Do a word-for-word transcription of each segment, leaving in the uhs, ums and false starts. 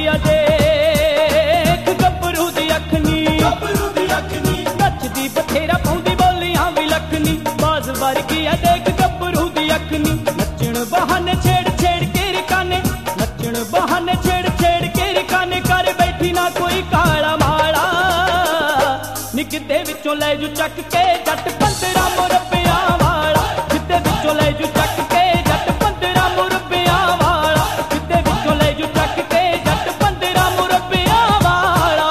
ਆ ਦੇਖ ਗੱਭਰੂ ਦੀ ਅੱਖ ਨੀ, ਗੱਭਰੂ ਦੀ ਅੱਖ ਨੀ, ਨੱਚਦੀ ਬਥੇਰਾ ਪਾਉਂਦੀ ਬੋਲੀਆਂ ਵੀ ਲੱਖਣੀ, ਬਾਜ਼ ਵਰਗੀ ਆ ਦੇਖ ਗੱਭਰੂ ਦੀ ਅੱਖ ਨੀ। ਨੱਚਣ ਬਹਾਨੇ ਛੇੜ ਛੇੜ ਕੇ ਰਕਾਨੇ, ਨੱਚਣ ਬਹਾਨੇ ਛੇੜ ਛੇੜ ਕੇ ਰਕਾਨੇ, ਕਰ ਬੈਠੀ ਨਾ ਕੋਈ ਕਾਲਾ ਮਾਲਾ ਨੀ, ਕਿਤੇ ਵਿੱਚੋਂ ਲੈ ਜੂ ਚੱਕ ਕੇ ਜੱਟ ਪੰਦਰਾਂ ਮੁਰੱਬਿਆਂ ਵਾਲਾ, ਕਿਤੇ ਵਿੱਚੋਂ ਲੈ ਜੂ ਚੱਕ ਕੇ ਜੱਟ ਪੰਦਰਾਂ ਮੁਰੱਬਿਆਂ ਵਾਲਾ, ਕਿਤੇ ਵਿੱਚੋਂ ਲੈ ਜੂ ਚੱਕ ਕੇ ਜੱਟ ਪੰਦਰਾਂ ਮੁਰੱਬਿਆਂ ਵਾਲਾ।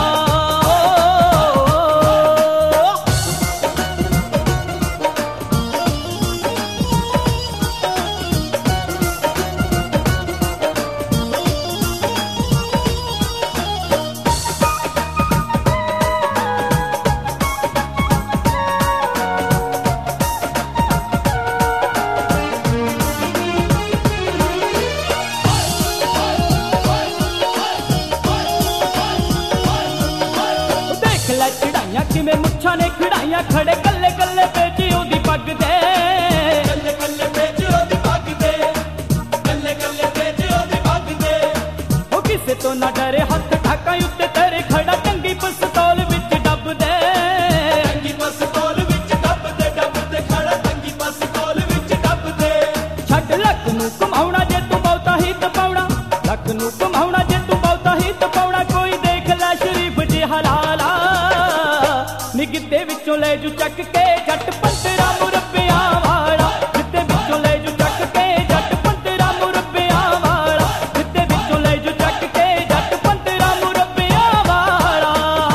ਚੜਾਈਆਂ ਕਿਵੇਂ ਮੁੱਛਾਂ ਨੇ ਖੜਾਈਆਂ, ਖੜੇ ਕੱਲੇ ਕੱਲੇ ਵਿੱਚ ਉਹਦੀ ਪੱਗ ਦੇ, ਕੱਲੇ ਕੱਲੇ ਵਿੱਚ ਉਹਦੀ ਪੱਗ ਦੇ, ਕੱਲੇ ਕੱਲੇ ਵਿੱਚ ਉਹਦੀ ਪੱਗ ਦੇ। ਉਹ ਕਿਸੇ ਤੋਂ ਨਾ ਡਰੇ, ਹੱਥ ਠਾਕਾਂ ਉੱਤੇ ਤੇਰੇ ਖੜਾ, ਟੰਗੀ ਪਿਸਤੌਲ ਵਿੱਚ ਡੱਬ ਦੇ, ਟੰਗੀ ਪਿਸਤੌਲ ਵਿੱਚ ਡੱਬ ਦੇ, ਡੱਬ ਤੇ ਖੜਾ ਟੰਗੀ ਪਿਸਤੌਲ ਵਿੱਚ ਡੱਬ ਦੇ। ਛੱਡ ਲੱਕ ਨੂੰ ਘੁਮਾਉਣਾ ਜੇ ਤੂੰ ਬਹੁਤਾ ਹੀ ਤਪਾਉਣਾ, ਲੱਕ ਨੂੰ ਘੁਮਾਉਣਾ ਜੇ ਤੂੰ ਬਹੁਤਾ ਹੀ ਤਪਾਉਣਾ, ਕੋਈ ਦੇਖ ਲੈ ਸ਼ਰੀਫ ਜਿਹਾ ਲਾਲਾ ਨੀ, ਕਿਤੇ ਵਿੱਚੋਂ ਲੈ ਜੂ ਚੱਕ ਕੇ ਜੱਟ ਪੰਦਰਾਂ ਮੁਰੱਬਿਆਂ ਵਾਲਾ, ਕਿਤੇ ਵਿੱਚੋਂ ਲੈ ਜੂ ਚੱਕ ਕੇ ਜੱਟ ਪੰਦਰਾਂ ਮੁਰੱਬਿਆਂ ਵਾਲਾ, ਕਿਤੇ ਵਿੱਚੋਂ ਲੈ ਜੂ ਚੱਕ ਕੇ ਜੱਟ ਪੰਦਰਾਂ ਮੁਰੱਬਿਆਂ ਵਾਲਾ।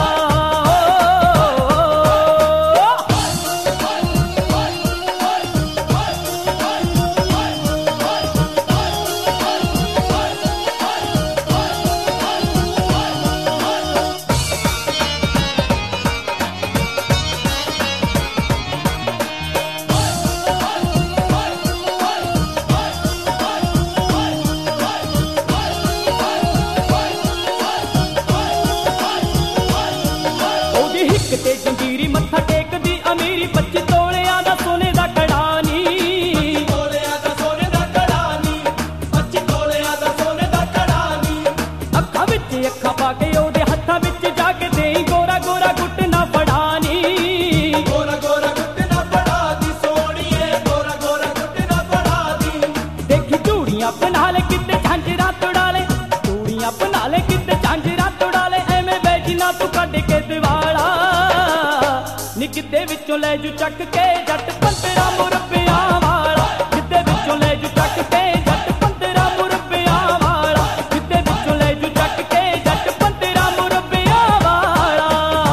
ਤੇ ਜੰਜੀਰੀ ਮੱਥਾ ਟੇਕਦੀ ਅਮੀਰੀ, ਪੱਚੀ ਤੋਲਿਆਂ ਦਾ ਸੋਨੇ ਦਾ ਕੜਾ ਨੀ, ਤੋਲਿਆਂ ਦਾ ਸੋਨੇ ਦਾ ਕੜਾ ਨੀ, ਪੱਚੀ ਤੋਲਿਆਂ ਦਾ ਸੋਨੇ ਦਾ ਕੜਾ ਨੀ। ਅੱਖਾਂ ਵਿੱਚ ਅੱਖਾਂ ਪਾ ਕੇ ਉਹਦੇ ਹੱਥਾਂ ਵਿੱਚ ਜਾ ਕੇ ਦੇਈ, ਗੋਰਾ ਗੋਰਾ ਗੁੱਟ ਨਾ ਫੜਾ ਨੀ, ਗੋਰਾ ਗੋਰਾ ਗੁੱਟ ਨਾ ਫੜਾ ਦੀ, ਸੋਹਣੀਏ ਗੋਰਾ ਗੋਰਾ ਗੁੱਟ ਨਾ ਫੜਾ ਦੀ। ਦੇਖੀ ਚੂੜੀਆਂ ਬਣਾ ਲੈ ਕਿਤੇ ਝਾਂਜਰਾਂ ਤੁੜਾ ਲੈ, ਚੂੜੀਆਂ ਬਣਾ ਲੈ ਕਿਤੇ ਝਾਂਜਰਾਂ ਤੁੜਾ ਲੈ, ਐਵੇਂ ਵੇਚ ਨਾ ਤੂੰ ਕੱਢ ਕੇ ਦਿਵਾਲਾ ਨੀ, ਕਿਤੇ ਵਿੱਚੋਂ ਲੈ ਜੂ ਚੱਕ ਕੇ ਜੱਟ ਪੰਦਰਾਂ ਮੁਰੱਬਿਆਂ ਵਾਲਾ, ਕਿਤੇ ਵਿੱਚੋਂ ਲੈ ਜੂ ਚੱਕ ਕੇ ਜੱਟ ਪੰਦਰਾਂ ਮੁਰੱਬਿਆਂ ਵਾਲਾ, ਕਿਤੇ ਵਿੱਚੋਂ ਲੈ ਜੂ ਚੱਕ ਕੇ ਜੱਟ ਪੰਦਰਾਂ ਮੁਰੱਬਿਆਂ ਵਾਲਾ।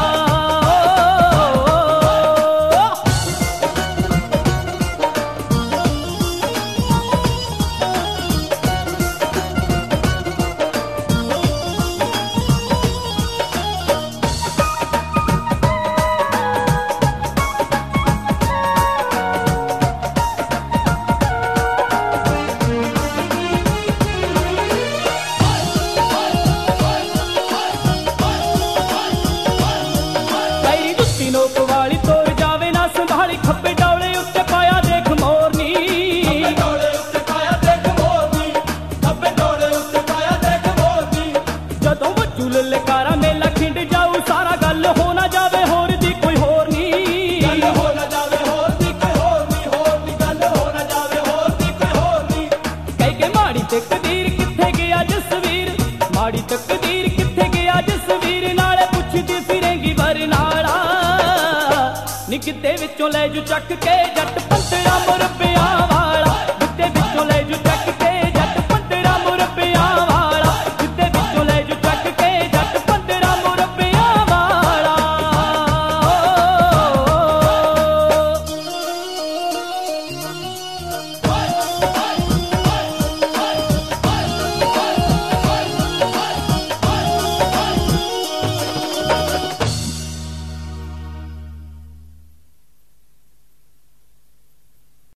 ਨੋਕ ਵਾਲੀ ਤੋਰ ਜਾਵੇ ਨਾ ਸੰਭਾਲੀ, ਖੱਬੇ ਡੌਲੇ ਉੱਤੇ ਪਾਇਆ ਦੇਖ ਮੋਰਨੀ, ਖੱਬੇ ਡੌਲੇ ਉੱਤੇ ਪਾਇਆ ਦੇਖ ਮੋਰਨੀ, ਖੱਬੇ ਡੌਲੇ ਉੱਤੇ ਪਾਇਆ ਦੇਖ ਮੋਰਨੀ। ਜਦੋਂ ਵੱਜੂ ਲਲਕਾਰਾ ਮੇਲਾ ਖਿੰਡ ਜਾਊ ਸਾਰਾ, ਗੱਲ ਹੋ ਨਾ ਜਾਵੇ ਹੋਰ ਦੀ ਕੋਈ ਹੋਰ ਨੀ, ਗੱਲ ਹੋ ਨਾ ਜਾਵੇ ਹੋਰ ਦੀ ਕੋਈ ਹੋਰ ਨੀ, ਹੋਰ ਦੀ ਗੱਲ ਹੋ ਨਾ ਜਾਵੇ ਹੋਰ ਦੀ ਕੋਈ ਹੋਰ ਨੀ। ਕਹਿ ਕੇ ਮਾੜੀ ਤਕਦੀਰ ਕਿੱਥੇ ਗਿਆ ਜਸਵੀਰ, ਮਾੜੀ ਤਕਦੀਰ ਕਿੱਥੇ ਗਿਆ ਜਸਵੀਰ, ਨਾਲੇ ਪੁੱਛਦੀ ਫਿਰੇਂਗੀ ਬਰਨਾਲਾ ਨੀ, ਕਿਤੇ ਵਿੱਚੋਂ ਲੈ ਜੂ ਚੱਕ ਕੇ ਜੱਟ ਪੰਦਰਾਂ ਮੁਰੱਬਿਆਂ ਵਾਲਾ, ਕਿਤੇ ਵਿੱਚੋਂ ਲੈ ਜੂ